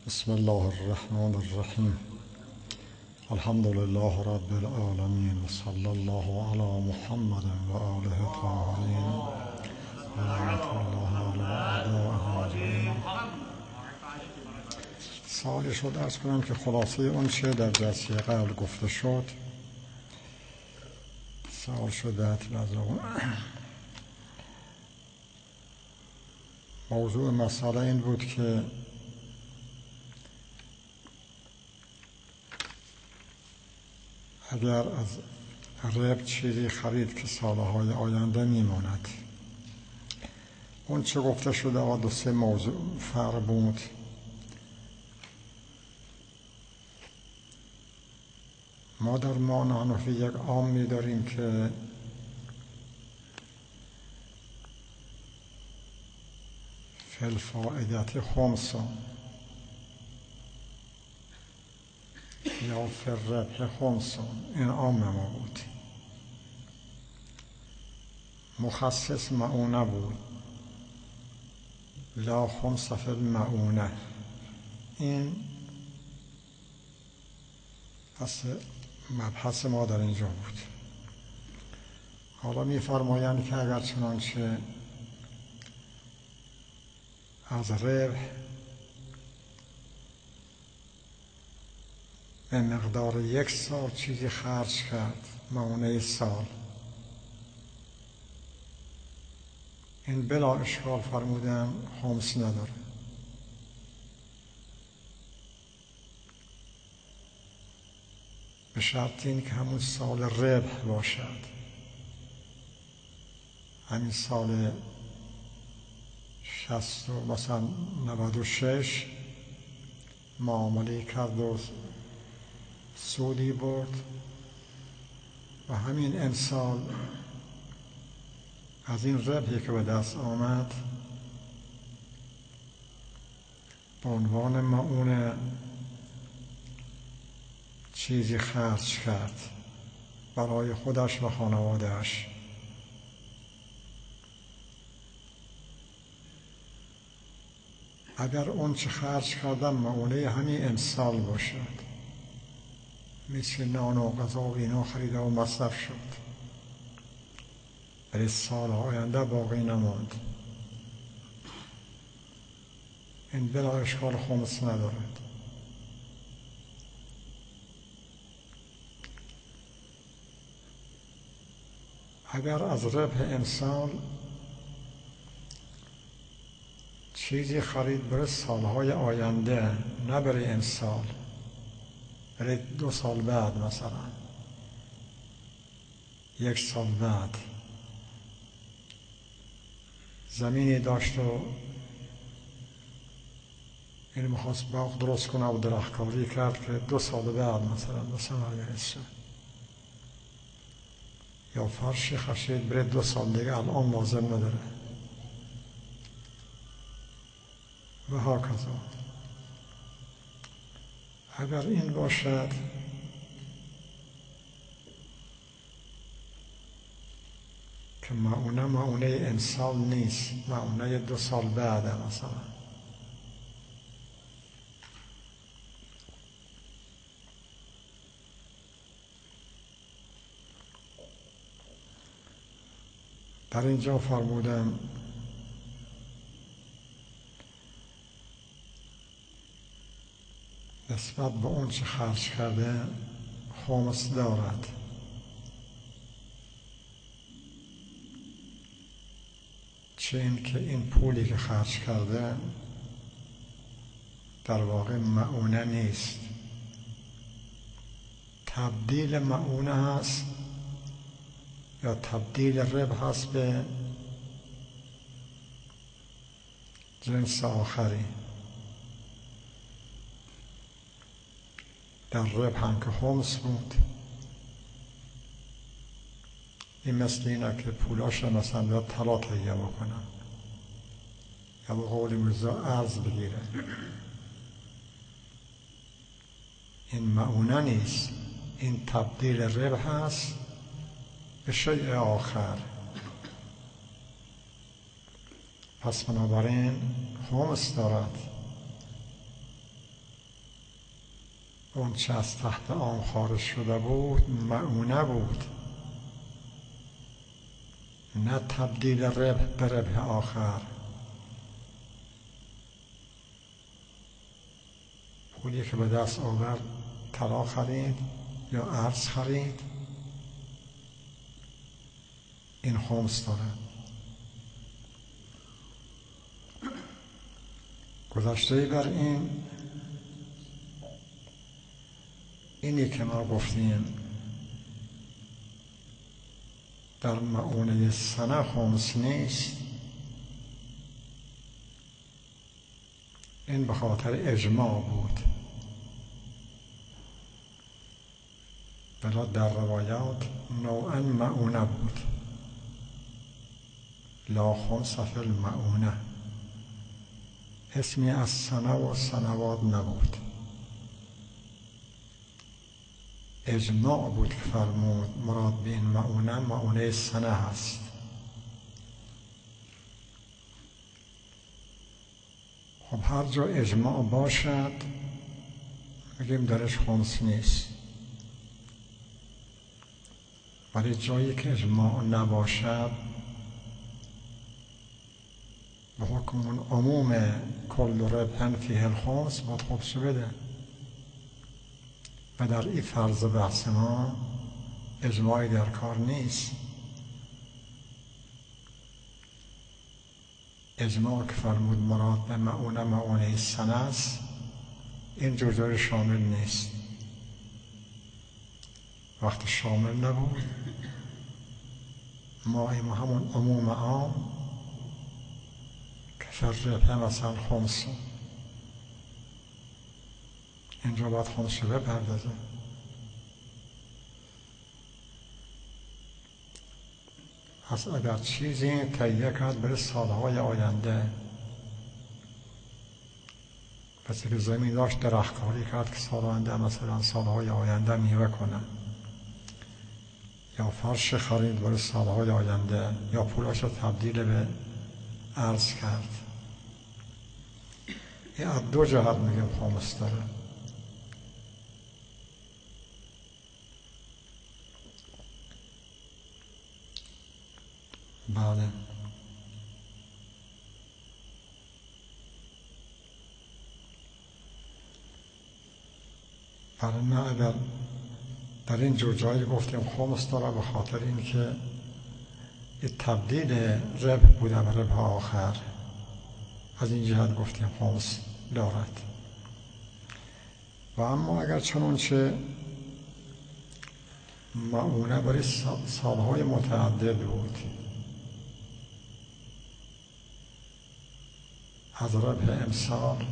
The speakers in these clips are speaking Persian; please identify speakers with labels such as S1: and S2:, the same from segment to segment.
S1: بسم الله الرحمن الرحیم. الحمد لله رب العالمین و صلی الله علی محمد و آله الطاهرین و لعنت الله علی اعدائهم. سوالی شد عرض کنم که خلاصه اون چه در جلسه قبل گفته شد. سوال شده موضوع مسئله این بود که اگر از رب چیزی خرید که سالهای آینده میماند، اون چه گفته شده و دو سه موضوع فرق بود. ما در حنفی یک عامی داریم که فی الفائدة خمس یا فی الربح خمس. این عام ما بود، مخصص معونه بود، لا خمس فی المعونه. این پس مبحث ما در اینجا بود. حالا می‌فرمایند که اگر چنانچه از ربح به مقدار 1 سال چیزی خرج کرد، معونه سال، این بلا اشکال فرمودن خمس نداره. به شرط این که همون سال ربح باشد، همین سال 60 مثلا 96 معامله کرد و سودی برد و همین امسال از این ربحی که به دست آمد به عنوان معونه چیزی خرج کرد برای خودش و خانوادهش. اگر اون چه خرج کردن معونه همین امسال باشد، مثل نان و غذا و اینا خریده و مصرف شد، ولی سال آینده باقی نماند، این بلا اشکال خمس ندارد. اگر از ربح امسال چیزی خرید برای سالهای آینده، نه برای امسال، برای 2 سال بعد، مثلا 1 سال بعد، زمینی داشت و این میخواست باغ درست کنه و درختکاری کرد که 2 سال بعد مثلا برسه، یا فرشی خشید برای 2 سال دیگه، الان لازم نداره و هاکذا. اگر این باشد که معونه امسال نیست، معونه 2 سال بعده، مثلا در اینجا فرمودم نسبت به اون چه خرج کرده خمس دارد. چه این که این پولی که خرج کرده در واقع معونه نیست، تبدیل معونه هست یا تبدیل ربح هست به جنس آخری. در ربح هم که خمس بود، این مثل اینه که پولاش مثلا باید طلا تهیه بکنن یا به قول مرزا ارز بگیره. این معونه نیست، این تبدیل ربح هست به شیء آخر. پس بنابراین خمس دارد. اون چه از تحت عام خارج شده بود مؤونه بود، نه تبدیل ربح به ربح آخر. پولی که به دست آورد طلا خرید یا ارز خرید، این خمس داره. گذشته بر اینی که ما گفتیم در مؤونه سنه خمس نیست، این به خاطر اجماع بود. بلا در روایات نوعا مؤونه بود، لا خمس فی المؤونه، اسمی از سنه و سنوات نبود. اجماع بود که فرمود مراد به این مؤونه سنه هست. خب هر جا اجماع باشد میگیم درش خمس نیست، ولی جایی که اجماع نباشد به حکم اون عموم کل ربح فیه الخمس باید خمس بده. و در این فرض بحث ما اجماعی در کار نیست. اجماع که فرمود مراد به مؤونه سنه است، این جور شامل نیست. وقت شامل نبود ما همون عموم عام که فرقه مثلا خمس، اینجا باید خمس رو بپردازه. پس اگر چیزی تهیه کرد برای سالهای آینده، پس که زمین داشت درختکاری کرد که سال آینده مثلا سالهای آینده میوه کنه، یا فرش خرید برای سالهای آینده، یا پولاش رو تبدیل به ارز کرد، این از دو جهت میگیم خمس داره. بله. برای نه اگر در این جور جایی گفتیم خمس داره به خاطر اینکه این تبدیل ربح بوده به ربح آخر، از این جهت گفتیم خمس دارد. و اما اگر چنانچه مؤونه برای سالهای متعدد بود، از ربح امسال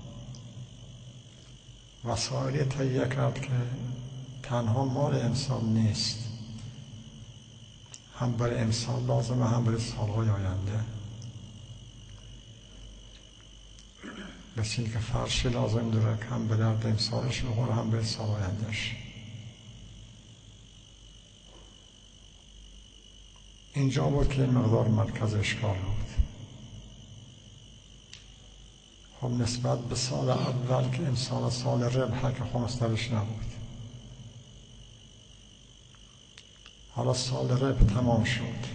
S1: وسایلی تهیه کرد که تنها مال امسال نیست، هم برای امسال لازمه هم برای سالهای آینده. مثل این که فرشی لازم داره که هم به درد امسالش بخوره هم به سال آیندهش. اینجا بود که این مقدار مرکز اشکال بود. خب نسبت به سال اول که امسال سال ربحه که خمس درش نبود، حالا سال ربح تمام شد،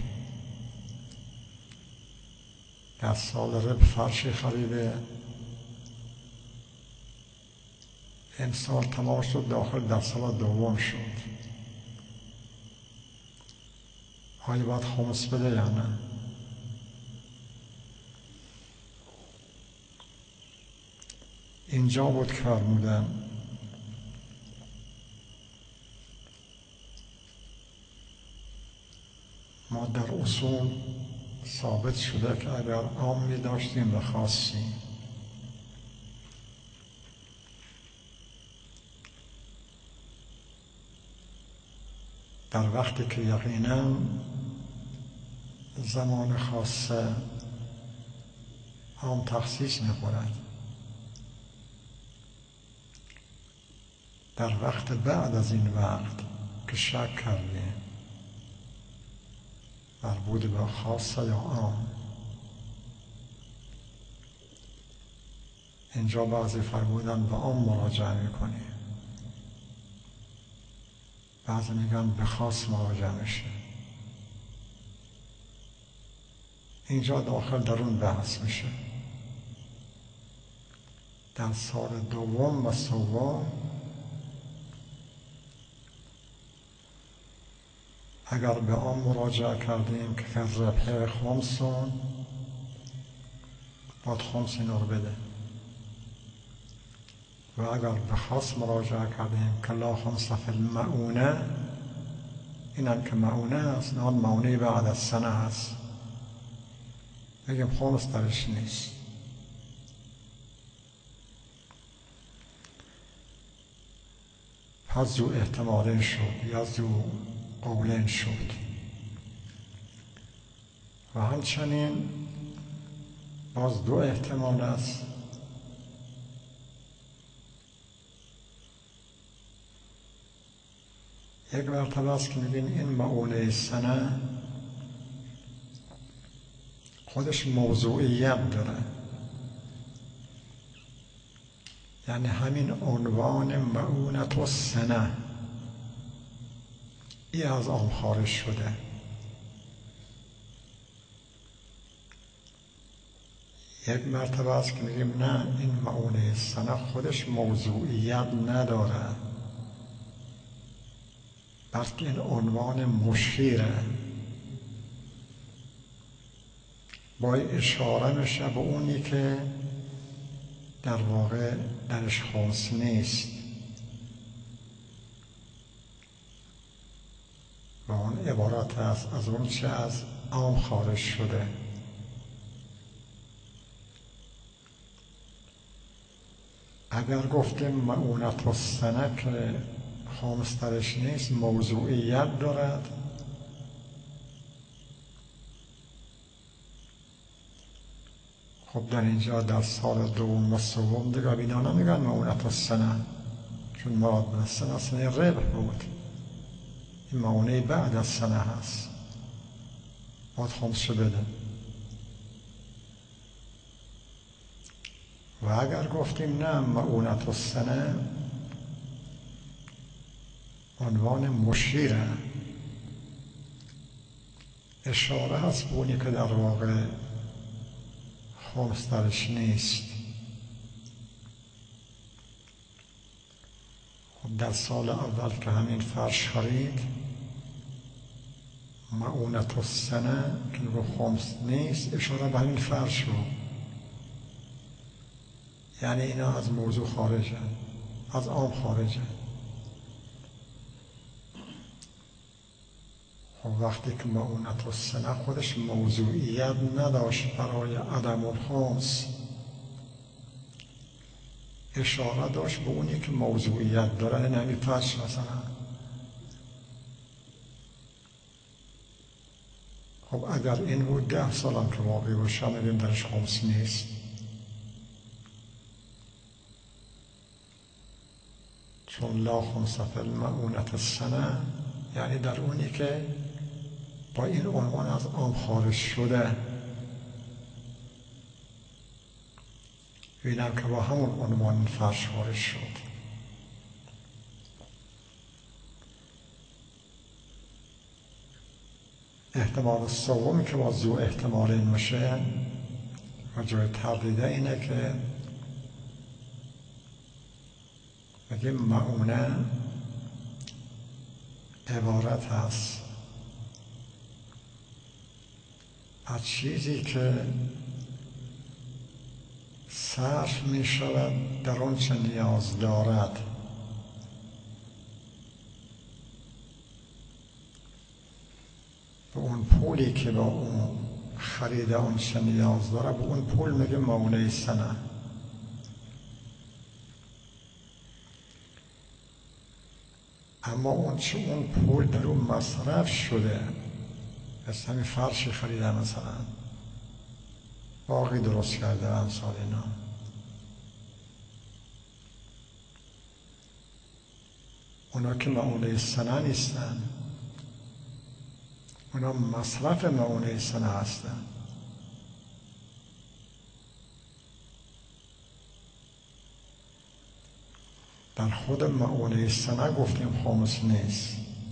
S1: در سال ربح فرشی خریده، امسال تمام شد، داخل در سال دوم شد، آیا باید خمس بده یا نه؟ اینجا بود که فرمودن ما در اصول ثابت شده که اگر عامی داشتیم و خاصی، در وقتی که یقینا زمان خاص عام تخصیص می‌کند، در وقت بعد از این وقت که شک کردیم مربوط به خاصه یا عام، اینجا بعضی فرمودن به عام مراجعه میکنیم. بعضی میگن به خاص مراجعه میشه. اینجا داخل در اون بحث میشه. در سال دوم و سوم اگر به آن مراجعه کردیم که فی الربح خمسون، باید خمس اینا رو بده. و اگر به خاص مراجعه کردیم که لا خمس فی المعونه، اینم که معونه است، نه معونه بعد از سنه است، بگیم خمس درش نیست. پس ذو احتمالین شد یا ذو قولین شد. و همچنین باز دو احتمال است. یک مرتبه است که می‌بین این معونه سنه خودش موضوعیت داره، یعنی همین عنوان معونت السنه ای از آن خارج شده. یک مرتبه است که میگیم نه، این معونه سنه خودش موضوعیت نداره، بلکه این عنوان مشیره، با اشاره میشه به اونی که در واقع درش خمس نیست و اون عبارت است از اون چه از عام خارج شده. اگر گفتیم معونت السنه که خمس درش نیست، موضوعیت دارد، خب در اینجا در سال دوم و سوم دیگه اینا نمیگن معونت السنه، چون مراد به سنه سنه ربح بود، این معونه بعد از سنه هست، باید خمسش بده. و اگر گفتیم نه، معونت السنه عنوان مشیره، اشاره هست به اونی که در واقع خمس درش نیست. خب در سال اول که همین فرش خرید، معونت السنه که رو خمس نیست، اشاره به همین فرش رو، یعنی اینا از موضوع خارجه، از عام خارجه. خب وقتی که معونت السنه خودش موضوعیت نداشت برای عدم الخمس، اشاره داشت به اونی که موضوعیت داره، نمی فرش مثلا. خب اگر این بود 10 سالم که باقی باشه، میگیم درش خمس نیست، چون لا خمس فی المعونت السنه یعنی در اونی که با این عنوان از عام خارج شده، اینم که با همون عنوان فرش خارج شد. احتمال سومی که با ذو احتمالین میشه و جای تردیده اینه که بگیم معونه عبارت هست از چیزی که صرف می شود در اون چه نیاز دارد. به اون پولی که با اون خرید اون چه نیاز داره، به اون پول میگه معونه سنه. اما اون چه اون پول در اون مصرف شده، مثل همین فرشی خریده مثلا، باقی درست کرده امثال اینا، اونا که معونه سنه نیستن، اونا مصرف معونه سنه هستن. در خود معونه سنه گفتیم خمس نیست،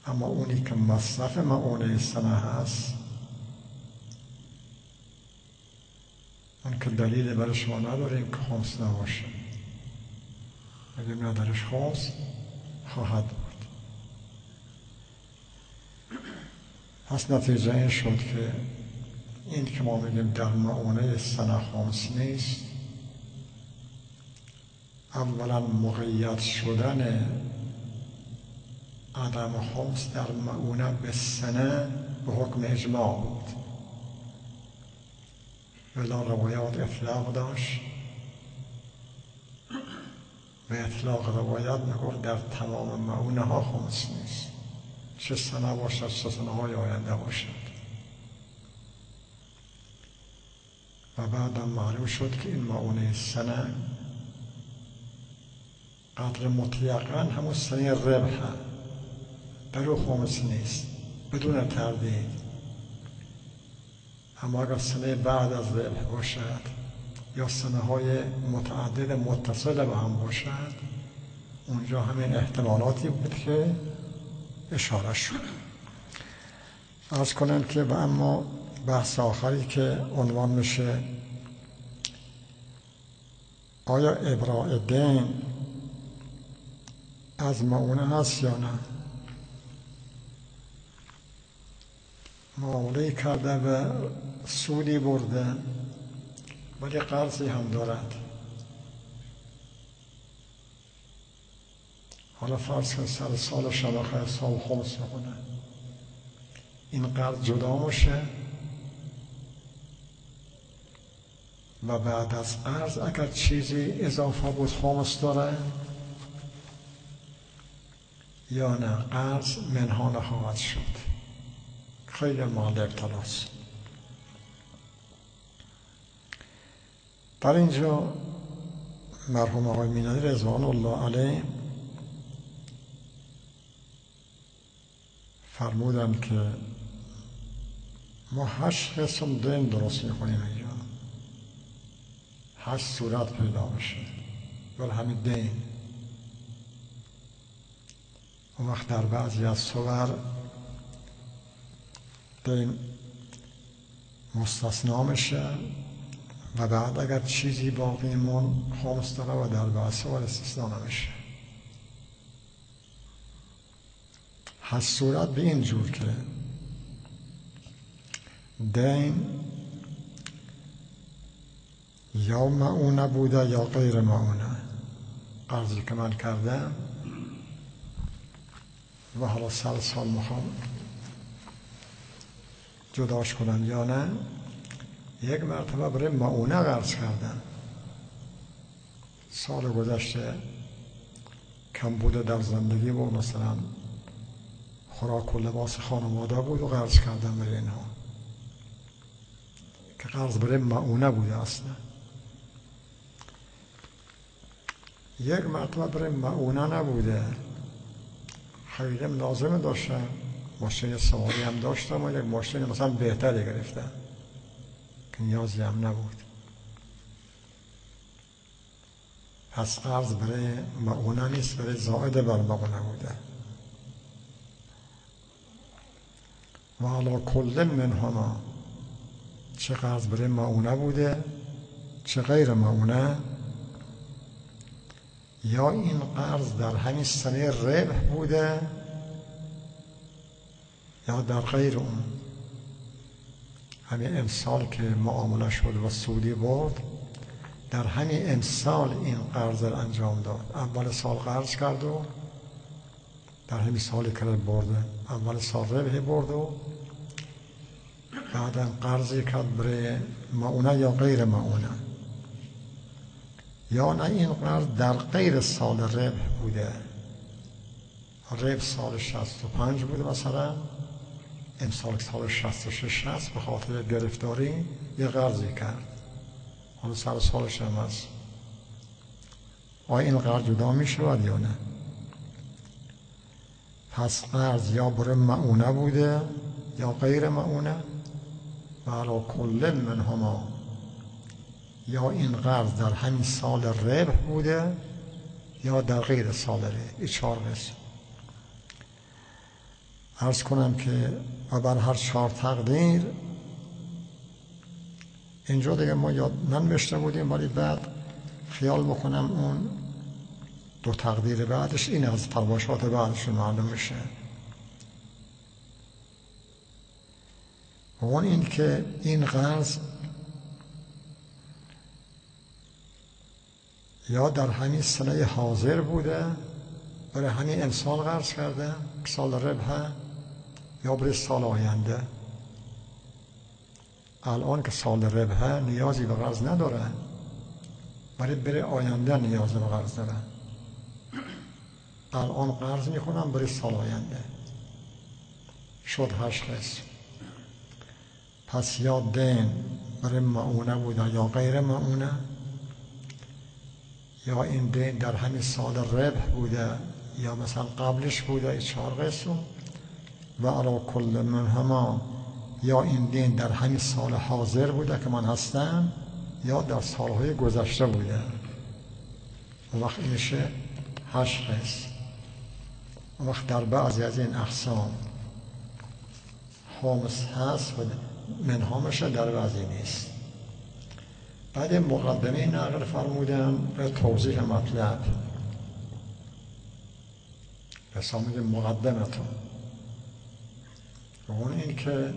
S1: اما اونی که مصرف معونه سنه هست، اون که دلیل برش ما نداریم که خمس نباشه، بگیم ندارش خمس خواهد بود. پس نتیجه این شد که این که ما میگیم در معونه سنه خمس نیست، اولا مقید شدن عدم خمس در معونه به سنه به حکم اجماع بود، ولی روایات اطلاق داشت. به اطلاق روایت میگفت در تمام معونه ها خمس نیست، چه سنه باشد چه سنه های آینده باشد. و بعدم معلوم شد که این معونه سنه قدر مطلقاً همون سنه ربح در او خمس نیست بدون تردید. اما اگر سنه بعد از ربح باشد یا سنه های متعدد متصل به هم باشد، اونجا همین احتمالاتی بود که اشاره شد. عرض کنم که و اما بحث آخری که عنوان میشه آیا ابراء دین از معونه هست یا نه؟ معامله کرده و سودی برده ولی قرضی هم دارد. حالا فرض کن سر سال شبخه سال خمس میکنه، این قرض جدا میشه و بعد از قرض اگر چیزی اضافه بود خمس داره یا نه قرض منها نخواهد شد. خیلی مال ابتلاست. در اینجا مرحوم آقای مینایی رضوان الله علیه فرمودند که ما 8 قسم دین درست میکنیم اینجا، 8 صورت پیدا میشه، ولی همین دین. اون وقت در بعضی از صور دین مستثنا میشه و بعد اگر چیزی باقی مون خمس داره و در بعض صور استثنا نمیشه. 8 صورت به این جور که دین یا معونه بوده یا غیر معونه، قرضی که من کردم و حالا سال میخوام جداش کنم یا نه، یک مرتبه برای معونه قرض کردم، سال گذشته کم بوده در زندگی بود، مثلا خوراک و لباس خانواده بود و قرض کردم برای اینها که قرض برای معونه بوده اصلا. یک مرتبه برای معونه نبوده، خیلی لازم داشتم، ماشین سواری هم داشتم و یک ماشین مثلا بهتری گرفتم که نیازی هم نبود. پس قرض برای معونه نیست، برای زائد بر معونه بوده. و علی کل منهما، چه قرض برای معونه بوده چه غیر معونه، یا این قرض در همین سنه ربح بوده یا در غیر اون. همین امسال که معامله شد و سودی برد، در همین امسال این قرض را انجام داد. اول سال قرض کرد و در همین سالی که برده، اول سال ربح برد و بعدم قرضی کرد برای معونه یا غیر معونه. یا نه این قرض در غیر سال ربح بوده، ربح سال 65 بوده مثلا، امسال سال 66 هست، به خاطر گرفتاری یه قرضی کرد، حالا سر سالش هم هست. آیا این قرض جدا می شود یا نه؟ پس قرض یا برای معونه بوده یا غیر معونه، و علی کل منهما، یا این قرض در همین سال ربح بوده یا در غیر سال ربح. این 4 قسم. عرض کنم که بر هر 4 تقدیر اینجا دیگه ما یاد ننوشته بودیم، ولی بعد خیال بکنم اون 2 تقدیر بعدش این از فرمایشات بعدشون معلوم میشه. اون این که این قرض یا در همین سنه حاضر بوده برای همین انسان قرض کرده سال ربحه، یا برای سال آینده. الان که سال ربحه نیازی به قرض نداره، ولی برای آینده نیاز به قرض داره. الان قرض میکنم برای سال آینده. شد 8 قسم. پس یا دین برای معونه بوده یا غیر معونه، یا این دین در همین سال ربح بوده یا مثلا قبلش بوده، این 4 قسم. و علی کل منهما، یا این دین در همین سال حاضر بوده که من هستم یا در سالهای گذشته بوده. اون وقت این میشه 8 قسم. اون وقت در بعضی از این اقسام خامس هست و منهامش در بعضی نیست. بعد مقدمه نقل فرمودن به توضیح مطلب، رسامید مقدمتون. و اون این که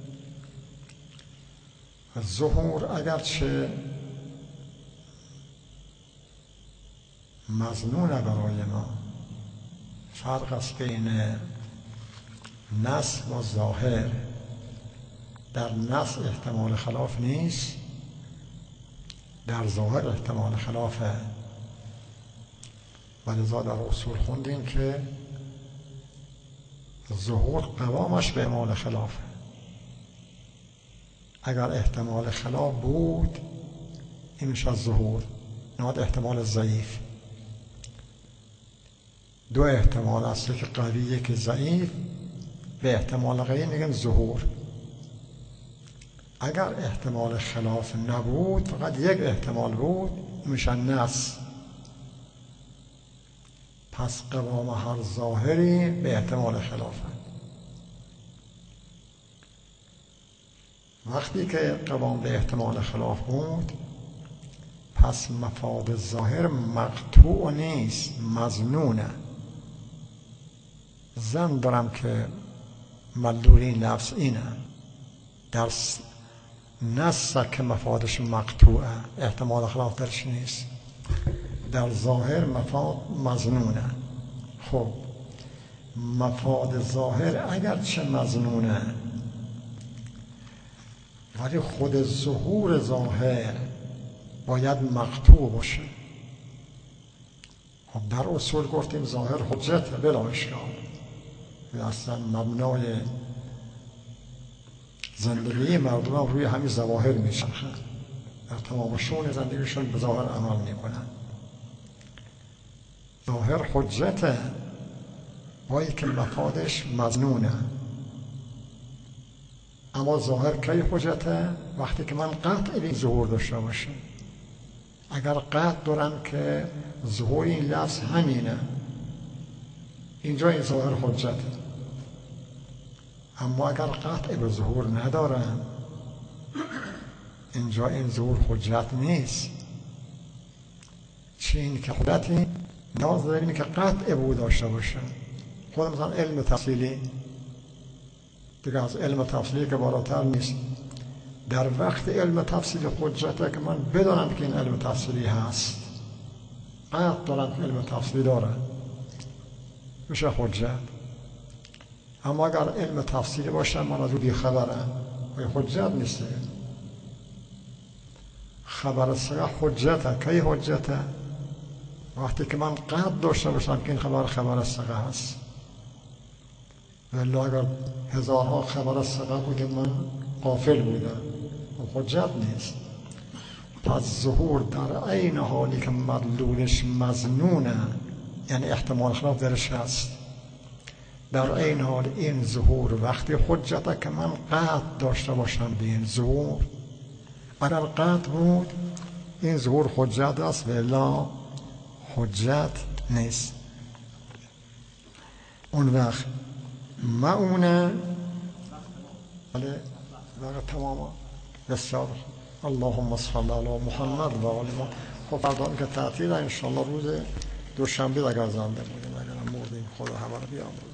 S1: ظهور اگرچه مظنونه برای ما، فرق است بین نص و ظاهر. در نص احتمال خلاف نیست، در ظاهر احتمال خلافه. ولذا در اصول خوندیم که ظهور قوامش به احتمال خلافه. اگر احتمال خلاف بود این میشه از ظهور، نهاد احتمال ضعیف. 2 احتمال است، که قویه که ضعیف، به احتمال قوی میگن ظهور. اگر احتمال خلاف نبود، فقط 1 احتمال بود، میشه نص. پس قوام هر ظاهری به احتمال خلافه. وقتی که قوام به احتمال خلاف بود، پس مفاد ظاهر مقطوع نیست، مظنونه. زن دارم که مدلول این لفظ اینه، در نص که مفادش مقطوعه، احتمال خلاف درش نیست. در ظاهر مفاد مظنونه. خب مفاد ظاهر اگرچه مظنونه، ولی خود ظهور ظاهر باید مقطوع باشه. خب در اصول گفتیم ظاهر حجت بلا اشکال، اصلا مبنای زندگی مردم هم روی همین ظواهر میچرخه، در تمام شؤون زندگیشون به ظاهر عمل میکنن. ظاهر حجته، با که مفادش مظنونه. اما ظاهر کی حجته؟ وقتی که من قطع به ظهور داشته باشم. اگر قطع دارم که ظهور این لفظ همینه، اینجا این ظاهر حجته. اما اگر قطع به ظهور ندارم، اینجا این ظهور حجت نیست. چه این که حجتی نیاز داریم که قطع بود داشته باشه. خود مثلا علم تفصیلی دیگه از علم تفصیلی که بالاتر نیست. در وقت علم تفصیلی حجته که من بدانم که این علم تفصیلی هست، قطع دارم که علم تفصیلی داره، میشه حجت. اما اگر علم تفصیلی باشه من از او بیخبرم، این حجت نیست. خبر صحیح حجته. کی حجته؟ وقتی که من قطع داشته باشم که این خبر صحیح هست. ولی اگر هزارها خبر صحیح بود من غافل بودم، حجت نیست. پس ظهور در عین حالی که مدلولش مظنونه، یعنی احتمال خلاف درش هست، در عین حال این ظهور وقتی حجته که من قطع داشته باشم به این ظهور. اگر قطع بود این ظهور حجت است، ولی حجت نیست. اون وقت معونه. بله تماما. بسیار اللهم صل علی محمد و آل محمد. خب فردا که تعطیل ان شاء الله روز دوشنبه اگر زنده بودیم، اگر مردیم خدا همه رو بیامرزه.